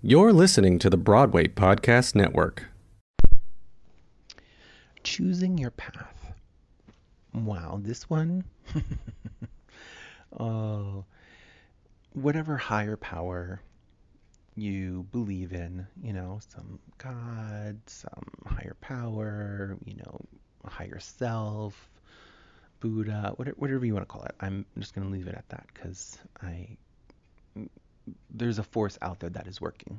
You're listening to the Broadway Podcast Network. Choosing your path. Wow, this one. Oh, whatever higher power you believe in, some God, some higher power, a higher self, Buddha, whatever you want to call it. I'm just going to leave it at that because there's a force out there that is working.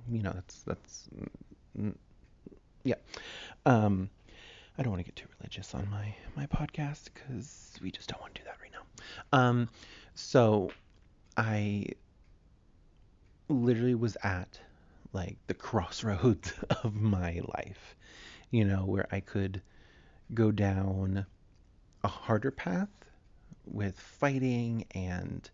Yeah. I don't want to get too religious on my podcast because we just don't want to do that right now. So I literally was at like the crossroads of my life, where I could go down a harder path with fighting and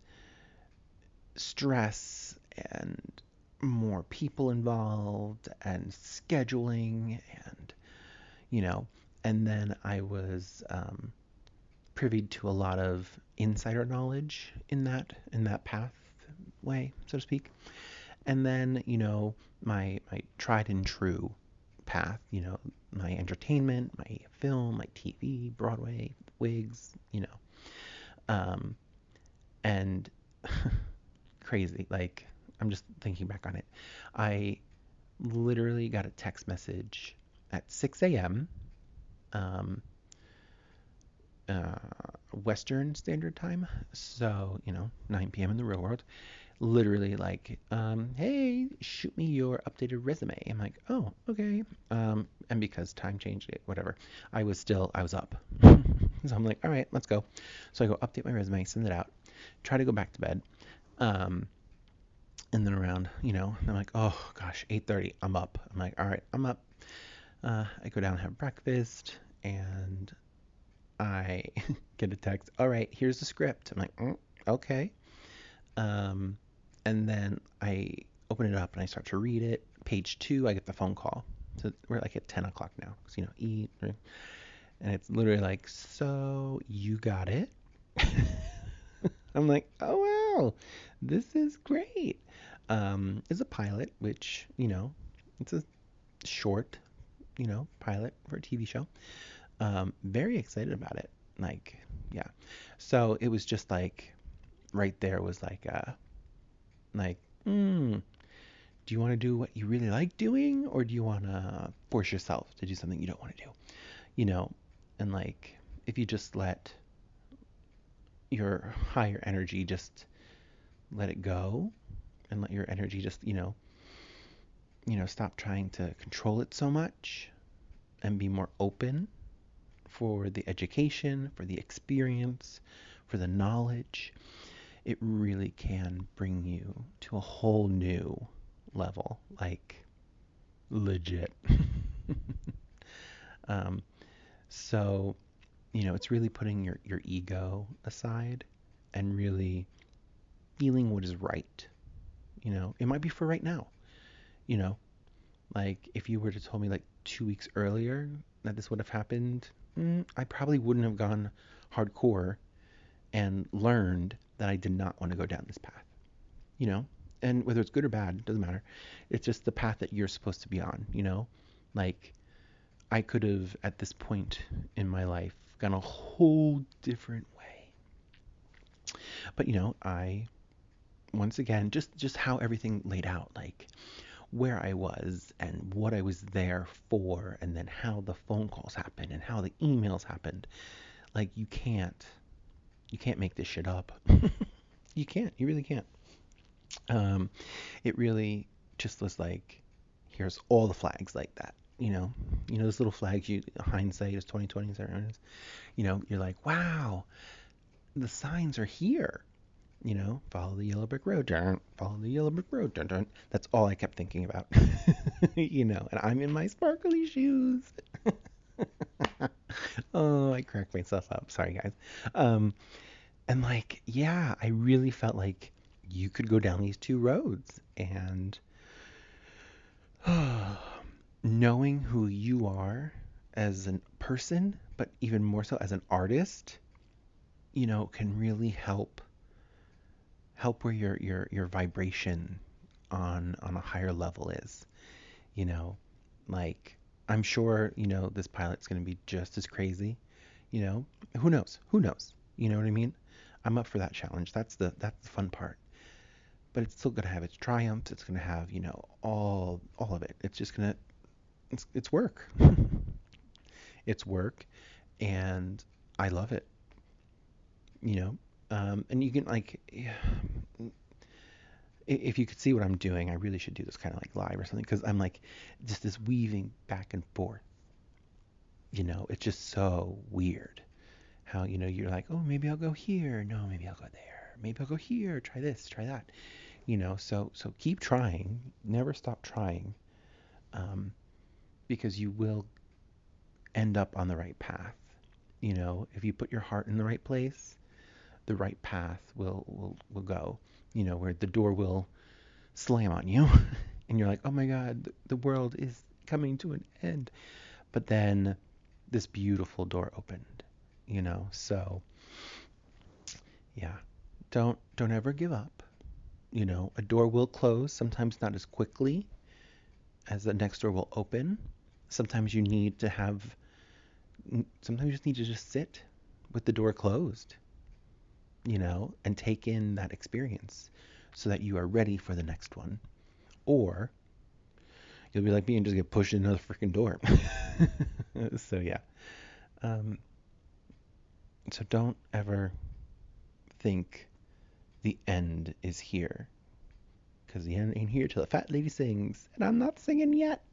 stress and more people involved and scheduling and and then I was privy to a lot of insider knowledge in that pathway, so to speak. And then, my tried and true path, my entertainment, my film, my TV, Broadway, wigs, and crazy. Like, I'm just thinking back on it. I literally got a text message at 6 a.m. Western Standard Time, so 9 p.m. in the real world. Literally like, hey, shoot me your updated resume. I'm like, oh, okay. And because time changed it, whatever, I was up. So I'm like, all right, let's go. So I go update my resume, send it out, try to go back to bed. And then around, I'm like, oh gosh, 8:30, I'm up. I'm like, all right, I'm up. I go down and have breakfast, and I get a text. All right, here's the script. I'm like, okay. And then I open it up and I start to read it. Page 2, I get the phone call. So we're like at 10 o'clock now. So, eat. Right? And it's literally like, so you got it? I'm like, oh, wow, this is great. It's a pilot, which, it's a short, pilot for a TV show. Very excited about it. Like, yeah. So it was just like, right there was like, do you want to do what you really like doing, or do you want to force yourself to do something you don't want to do? And like, if you just let your higher energy just let it go and let your energy just, stop trying to control it so much and be more open for the education, for the experience, for the knowledge, it really can bring you to a whole new level, like legit. So, it's really putting your ego aside and really feeling what is right. It might be for right now. Like if you were to tell me like 2 weeks earlier that this would have happened, I probably wouldn't have gone hardcore and learned that I did not want to go down this path. And whether it's good or bad, doesn't matter. It's just the path that you're supposed to be on, Like I could have at this point in my life gone a whole different way. But I once again just how everything laid out, like where I was and what I was there for, and then how the phone calls happened and how the emails happened. Like you can't make this shit up. You can't. You really can't. It really just was like, here's all the flags like that. Those little flags. You hindsight is 2020. You're like, wow, the signs are here. Follow the yellow brick road. Follow the yellow brick road. That's all I kept thinking about. And I'm in my sparkly shoes. Oh, I cracked myself up. Sorry, guys. And like, yeah, I really felt like you could go down these two roads, and knowing who you are as a person, but even more so as an artist, can really help where your vibration on a higher level is. You know, like, I'm sure, this pilot's going to be just as crazy. Who knows? You know what I mean? I'm up for that challenge. That's the fun part. But it's still going to have its triumphs. It's going to have, all of it. It's just going to, it's work. It's work, and I love it. And you can, like, if you could see what I'm doing, I really should do this kind of like live or something, because I'm like just this weaving back and forth. It's just so weird how, you're like, oh, maybe I'll go here. No, maybe I'll go there. Maybe I'll go here. Try this, try that. So keep trying. Never stop trying, because you will end up on the right path. If you put your heart in the right place, the right path will go. Where the door will slam on you, and you're like, oh my God, the world is coming to an end. But then this beautiful door opened. So yeah, don't ever give up. A door will close, sometimes not as quickly as the next door will open. Sometimes you just need to just sit with the door closed, and take in that experience so that you are ready for the next one. Or you'll be like me and just get pushed into another freaking door. So yeah. So don't ever think the end is here, because the end ain't here till the fat lady sings, and I'm not singing yet.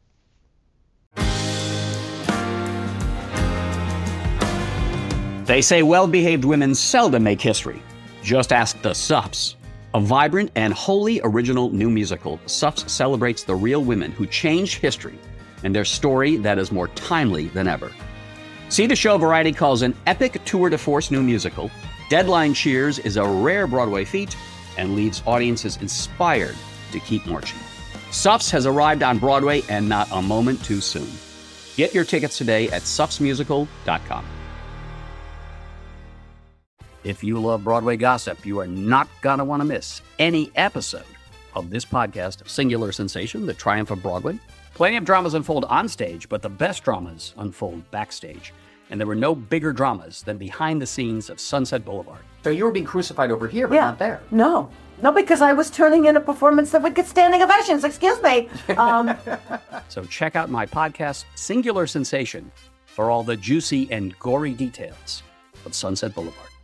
They say well-behaved women seldom make history. Just ask the Suffs. A vibrant and wholly original new musical, Suffs celebrates the real women who changed history and their story that is more timely than ever. See the show Variety calls an epic tour de force new musical. Deadline cheers is a rare Broadway feat and leaves audiences inspired to keep marching. Suffs has arrived on Broadway, and not a moment too soon. Get your tickets today at suffsmusical.com. If you love Broadway gossip, you are not going to want to miss any episode of this podcast, Singular Sensation, The Triumph of Broadway. Plenty of dramas unfold on stage, but the best dramas unfold backstage. And there were no bigger dramas than behind the scenes of Sunset Boulevard. So you were being crucified over here, but not there. No, because I was turning in a performance that would get standing ovations. Excuse me. So check out my podcast, Singular Sensation, for all the juicy and gory details of Sunset Boulevard.